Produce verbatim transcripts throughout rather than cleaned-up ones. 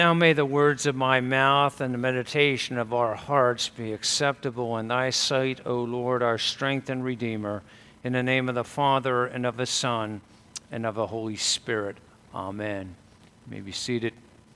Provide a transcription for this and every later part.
Now may the words of my mouth and the meditation of our hearts be acceptable in thy sight, O Lord, our strength and Redeemer. In the name of the Father, and of the Son, and of the Holy Spirit. Amen. You may be seated.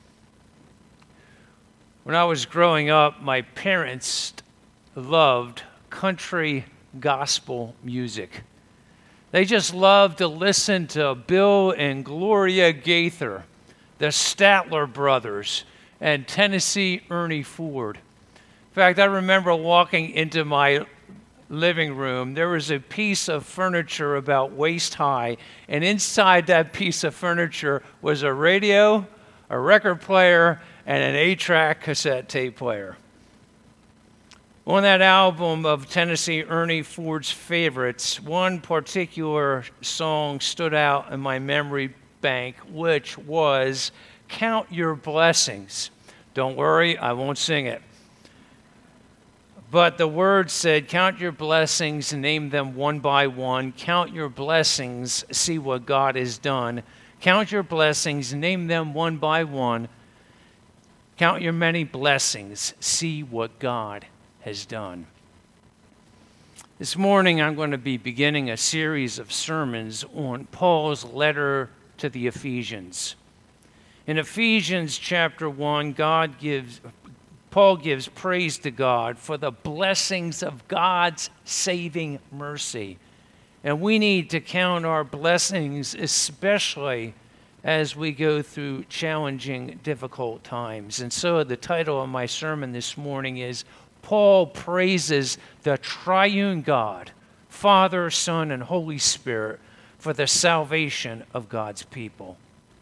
When I was growing up, my parents loved country gospel music. They just loved to listen to Bill and Gloria Gaither, the Statler brothers, and Tennessee Ernie Ford. In fact, I remember walking into my living room. There was a piece of furniture about waist high, and inside that piece of furniture was a radio, a record player, and an eight-track cassette tape player. On that album of Tennessee Ernie Ford's favorites, one particular song stood out in my memory bank, which was Count Your Blessings. Don't worry, I won't sing it. But the words said, count your blessings, name them one by one. Count your blessings, see what God has done. Count your blessings, name them one by one. Count your many blessings, see what God has done. This morning I'm going to be beginning a series of sermons on Paul's letter to the Ephesians. In Ephesians chapter one, God gives, Paul gives praise to God for the blessings of God's saving mercy. And we need to count our blessings, especially as we go through challenging, difficult times. And so the title of my sermon this morning is Paul Praises the Triune God, Father, Son, and Holy Spirit, for the salvation of God's people.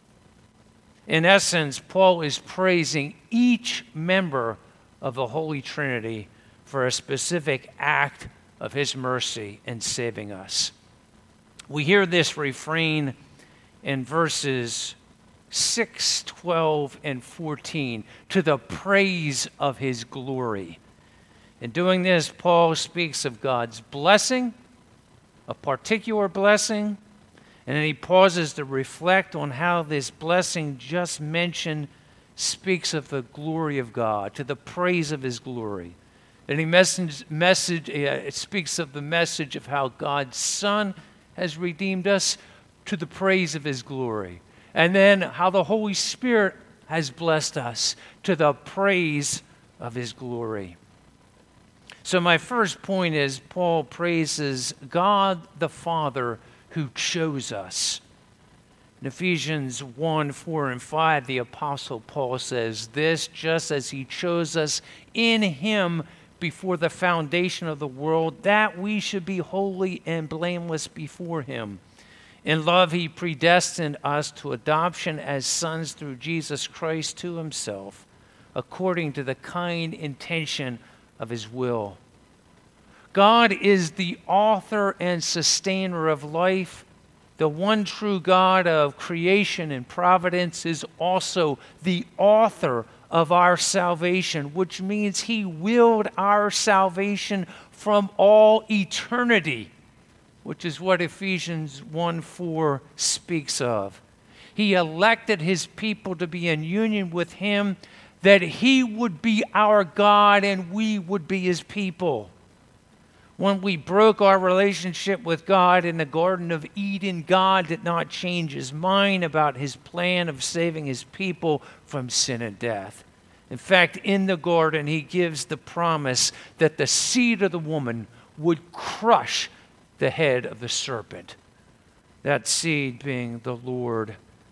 In essence, Paul is praising each member of the Holy Trinity for a specific act of his mercy in saving us. We hear this refrain in verses six, twelve, and fourteen, to the praise of his glory. In doing this, Paul speaks of God's blessing, a particular blessing, and then he pauses to reflect on how this blessing just mentioned speaks of the glory of God, to the praise of his glory. And he message, message, uh, it speaks of the message of how God's Son has redeemed us, to the praise of his glory. And then how the Holy Spirit has blessed us, to the praise of his glory. So my first point is Paul praises God the Father who chose us. In Ephesians one, four, and five, the Apostle Paul says this, just as he chose us in him before the foundation of the world, that we should be holy and blameless before him. In love, he predestined us to adoption as sons through Jesus Christ to himself, according to the kind intention of his will. God is the author and sustainer of life. The one true God of creation and providence is also the author of our salvation, which means he willed our salvation from all eternity, which is what Ephesians one four speaks of. He elected his people to be in union with him, that he would be our God and we would be his people. When we broke our relationship with God in the Garden of Eden, God did not change his mind about his plan of saving his people from sin and death. In fact, in the garden, he gives the promise that the seed of the woman would crush the head of the serpent. That seed being the Lord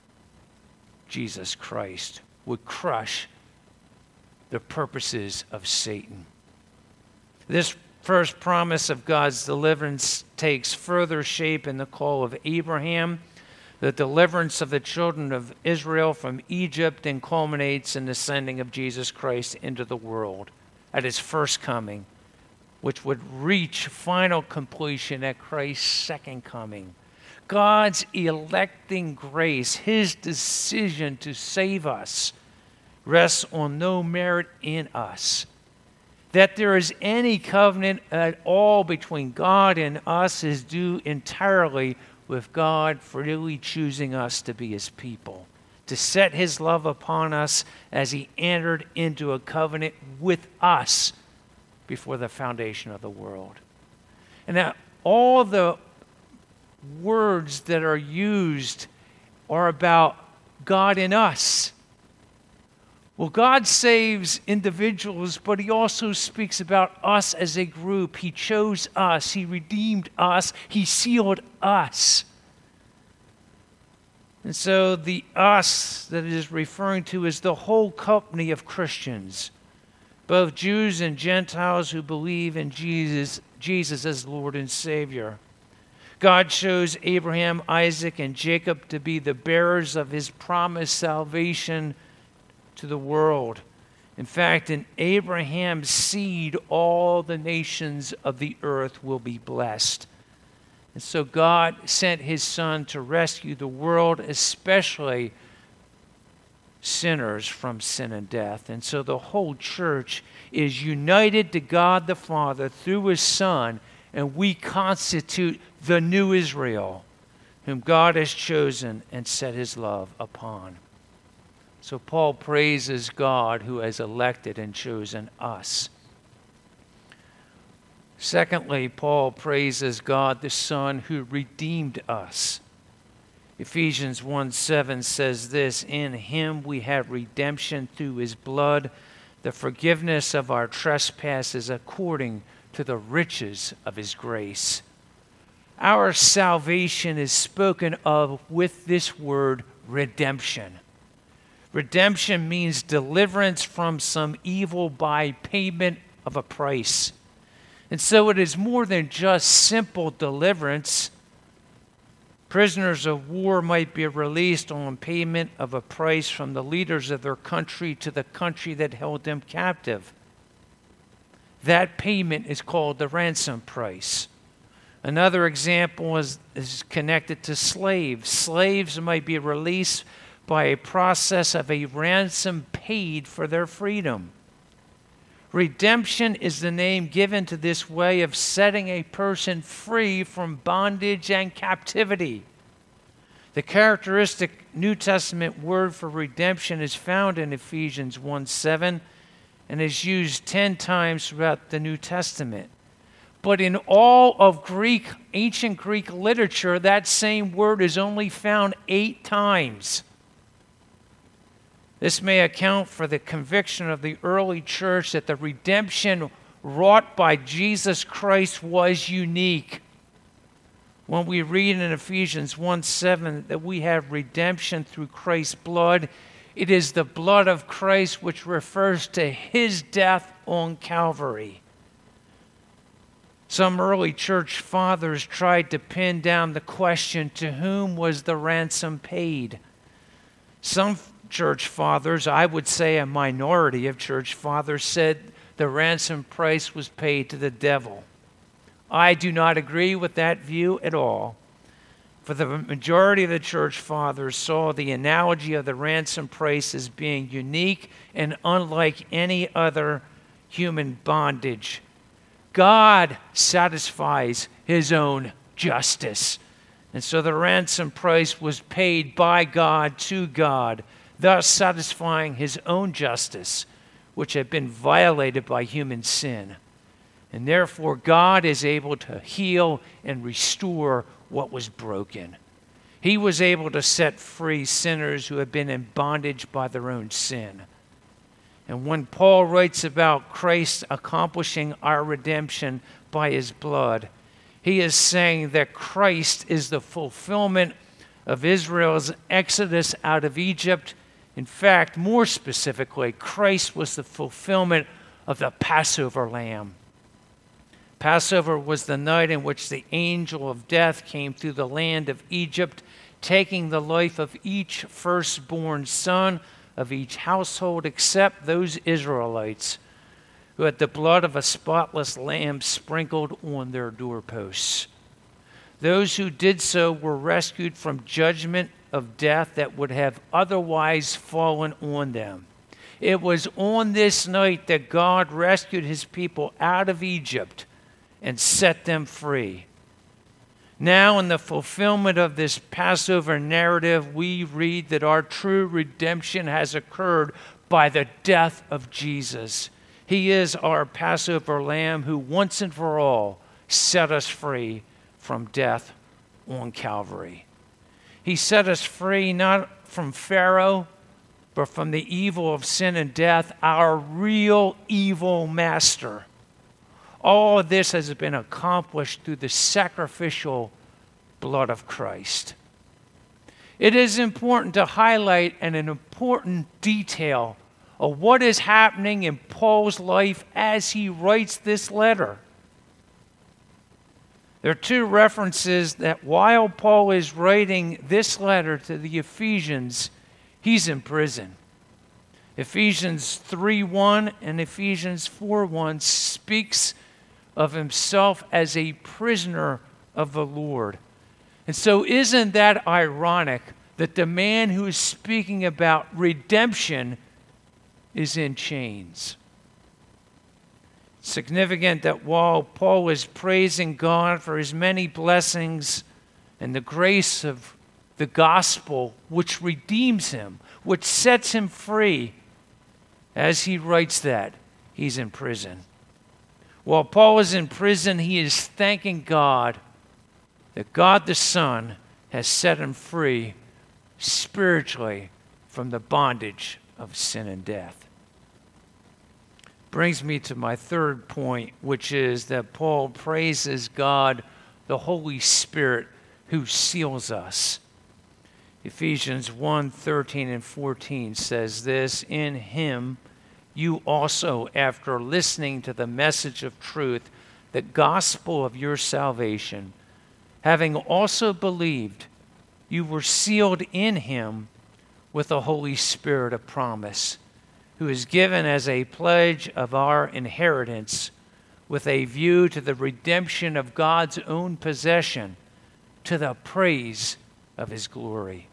Jesus Christ would crush the purposes of Satan. This first promise of God's deliverance takes further shape in the call of Abraham, the deliverance of the children of Israel from Egypt, and culminates in the sending of Jesus Christ into the world at his first coming, which would reach final completion at Christ's second coming. God's electing grace, his decision to save us, rests on no merit in us. That there is any covenant at all between God and us is due entirely with God freely choosing us to be his people. to set his love upon us as he entered into a covenant with us before the foundation of the world. And now all the words that are used are about God in us. Well, God saves individuals, but he also speaks about us as a group. He chose us. He redeemed us. He sealed us. And so the us that it is referring to is the whole company of Christians, both Jews and Gentiles who believe in Jesus, Jesus as Lord and Savior. God chose Abraham, Isaac, and Jacob to be the bearers of his promised salvation to the world. In fact, in Abraham's seed, all the nations of the earth will be blessed. And so God sent his Son to rescue the world, especially sinners, from sin and death. And so the whole church is united to God the Father through his Son, and we constitute the new Israel, whom God has chosen and set his love upon. So Paul praises God who has elected and chosen us. Secondly, Paul praises God the Son who redeemed us. Ephesians one seven says this, "In him we have redemption through his blood, the forgiveness of our trespasses according to the riches of his grace." Our salvation is spoken of with this word, redemption. Redemption means deliverance from some evil by payment of a price. And so it is more than just simple deliverance. Prisoners of war might be released on payment of a price from the leaders of their country to the country that held them captive. That payment is called the ransom price. Another example is, is connected to slaves. Slaves might be released by a process of a ransom paid for their freedom. Redemption is the name given to this way of setting a person free from bondage and captivity. The characteristic New Testament word for redemption is found in Ephesians one seven and is used ten times throughout the New Testament. But in all of Greek, ancient Greek literature, that same word is only found eight times. This may account for the conviction of the early church that the redemption wrought by Jesus Christ was unique. When we read in Ephesians one seven that we have redemption through Christ's blood, it is the blood of Christ which refers to his death on Calvary. Some early church fathers tried to pin down the question, to whom was the ransom paid? Some church fathers, I would say a minority of church fathers, said the ransom price was paid to the devil. I do not agree with that view at all. For the majority of the church fathers saw the analogy of the ransom price as being unique and unlike any other human bondage. God satisfies his own justice. And so the ransom price was paid by God to God, thus satisfying his own justice, which had been violated by human sin. And therefore, God is able to heal and restore what was broken. He was able to set free sinners who had been in bondage by their own sin. And when Paul writes about Christ accomplishing our redemption by his blood, he is saying that Christ is the fulfillment of Israel's exodus out of Egypt. In fact, more specifically, Christ was the fulfillment of the Passover lamb. Passover was the night in which the angel of death came through the land of Egypt, taking the life of each firstborn son of each household except those Israelites who had the blood of a spotless lamb sprinkled on their doorposts. Those who did so were rescued from judgment of death that would have otherwise fallen on them. It was on this night that God rescued his people out of Egypt and set them free. Now, in the fulfillment of this Passover narrative, we read that our true redemption has occurred by the death of Jesus. He is our Passover lamb who once and for all set us free from death on Calvary. He set us free not from Pharaoh, but from the evil of sin and death, our real evil master. All of this has been accomplished through the sacrificial blood of Christ. It is important to highlight an, an important detail of what is happening in Paul's life as he writes this letter. There are two references that while Paul is writing this letter to the Ephesians, he's in prison. Ephesians three one and Ephesians four one speaks of himself as a prisoner of the Lord. And so isn't that ironic that the man who is speaking about redemption is in chains? It's significant that while Paul was praising God for his many blessings and the grace of the gospel which redeems him, which sets him free, as he writes that, he's in prison. While Paul is in prison, he is thanking God that God the Son has set him free spiritually from the bondage of sin and death. Brings me to my third point, which is that Paul praises God, the Holy Spirit, who seals us. Ephesians one thirteen and fourteen says this, "In him you also, after listening to the message of truth, the gospel of your salvation, having also believed, you were sealed in him with the Holy Spirit of promise, who is given as a pledge of our inheritance with a view to the redemption of God's own possession, to the praise of his glory."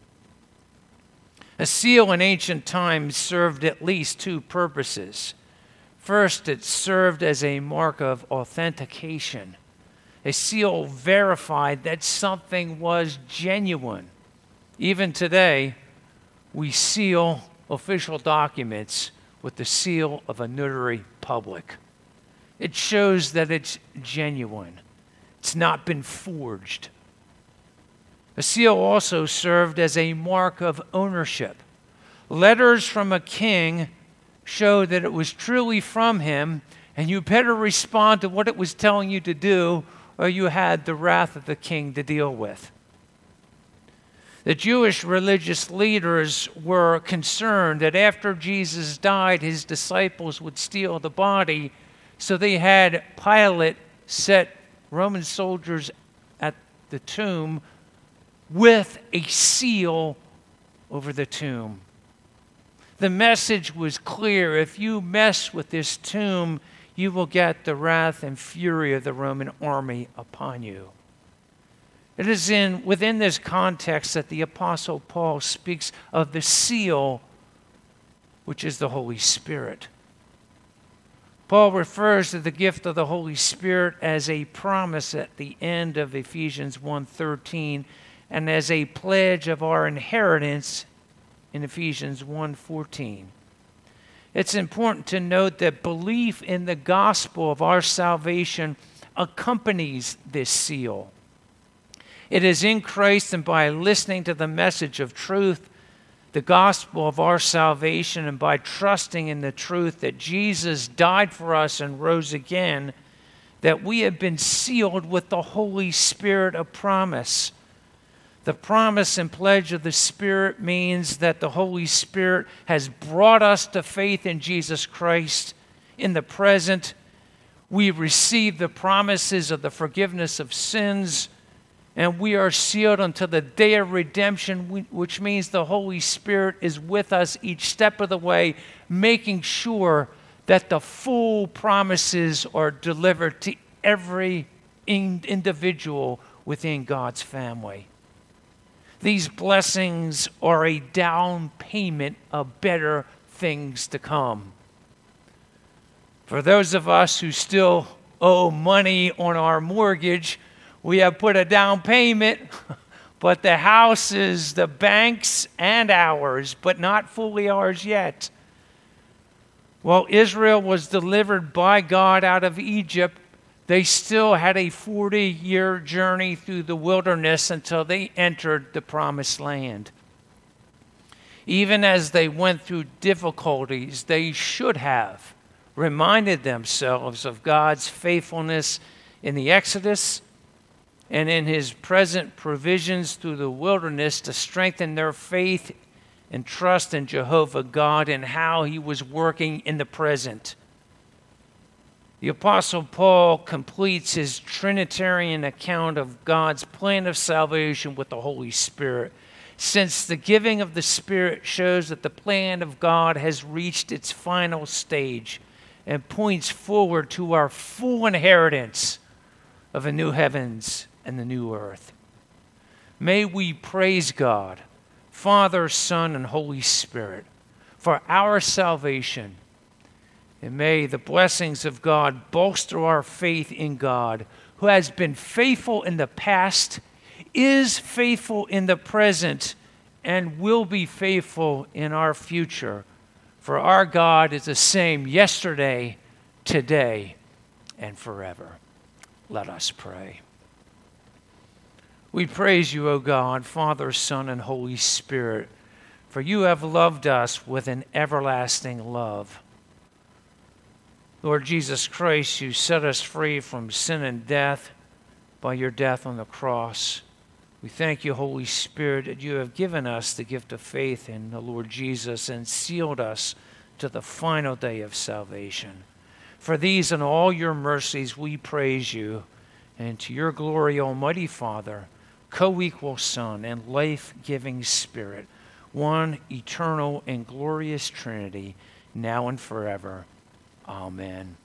A seal in ancient times served at least two purposes. First, it served as a mark of authentication. A seal verified that something was genuine. Even today, we seal official documents with the seal of a notary public. It shows that it's genuine. It's not been forged. A seal also served as a mark of ownership. Letters from a king showed that it was truly from him, and you better respond to what it was telling you to do, or you had the wrath of the king to deal with. The Jewish religious leaders were concerned that after Jesus died, his disciples would steal the body, so they had Pilate set Roman soldiers at the tomb with a seal over the tomb. The message was clear: if you mess with this tomb, you will get the wrath and fury of the Roman army upon you. It is in within this context that the Apostle Paul speaks of the seal, which is the Holy Spirit. Paul refers to the gift of the Holy Spirit as a promise at the end of Ephesians one thirteen, and as a pledge of our inheritance in Ephesians one fourteen. It's important to note that belief in the gospel of our salvation accompanies this seal. It is in Christ and by listening to the message of truth, the gospel of our salvation, and by trusting in the truth that Jesus died for us and rose again, that we have been sealed with the Holy Spirit of promise. The promise and pledge of the Spirit means that the Holy Spirit has brought us to faith in Jesus Christ. In the present, we receive the promises of the forgiveness of sins, and we are sealed until the day of redemption, which means the Holy Spirit is with us each step of the way, making sure that the full promises are delivered to every individual within God's family. These blessings are a down payment of better things to come. For those of us who still owe money on our mortgage, We have put a down payment, but the house is the bank's and ours, but not fully ours yet. While Israel was delivered by God out of Egypt, they still had a forty-year journey through the wilderness until they entered the promised land. Even as they went through difficulties, they should have reminded themselves of God's faithfulness in the Exodus and in his present provisions through the wilderness to strengthen their faith and trust in Jehovah God and how he was working in the present. The Apostle Paul completes his Trinitarian account of God's plan of salvation with the Holy Spirit, since the giving of the Spirit shows that the plan of God has reached its final stage and points forward to our full inheritance of the new heavens and the new earth. May we praise God, Father, Son, and Holy Spirit, for our salvation. And may the blessings of God bolster our faith in God, who has been faithful in the past, is faithful in the present, and will be faithful in our future. For our God is the same yesterday, today, and forever. Let us pray. We praise you, O God, Father, Son, and Holy Spirit, for you have loved us with an everlasting love. Lord Jesus Christ, you set us free from sin and death by your death on the cross. We thank you, Holy Spirit, that you have given us the gift of faith in the Lord Jesus and sealed us to the final day of salvation. For these and all your mercies we praise you, and to your glory, Almighty Father, co-equal Son, and life-giving Spirit, one eternal and glorious Trinity, now and forever. Amen.